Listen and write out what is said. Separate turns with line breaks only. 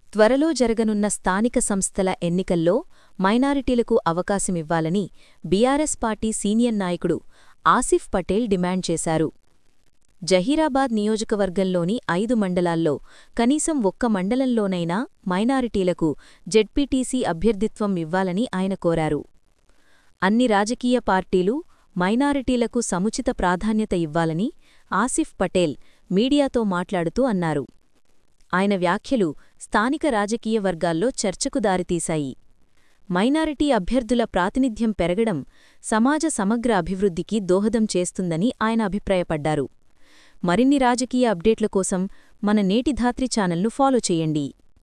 త్వరలో జరగనున్న స్థానిక సంస్థల ఎన్నికల్లో మైనారిటీలకు అవకాశమివ్వాలని బీఆర్ఎస్ పార్టీ సీనియర్ నాయకుడు ఆసిఫ్ పటేల్ డిమాండ్ చేశారు. జహీరాబాద్ నియోజకవర్గంలోని 5 మండలాల్లో కనీసం ఒక్క మండలంలోనైనా మైనారిటీలకు జెడ్పీటీసీ అభ్యర్థిత్వం ఇవ్వాలని ఆయన కోరారు. అన్ని రాజకీయ పార్టీలు మైనారిటీలకు సముచిత ప్రాధాన్యత ఇవ్వాలని ఆసిఫ్ పటేల్ మీడియాతో మాట్లాడుతూ అన్నారు. ఆయన వ్యాఖ్యలు స్థానిక రాజకీయ వర్గాల్లో చర్చకు దారితీశాయి. మైనారిటీ అభ్యర్థుల ప్రాతినిధ్యం పెరగడం సమాజ సమగ్ర అభివృద్ధికి దోహదం చేస్తుందని ఆయన అభిప్రాయపడ్డారు. మరిన్ని రాజకీయ అప్డేట్ల కోసం మన నేటి ధాత్రి ఛానల్ను ఫాలో చేయండి.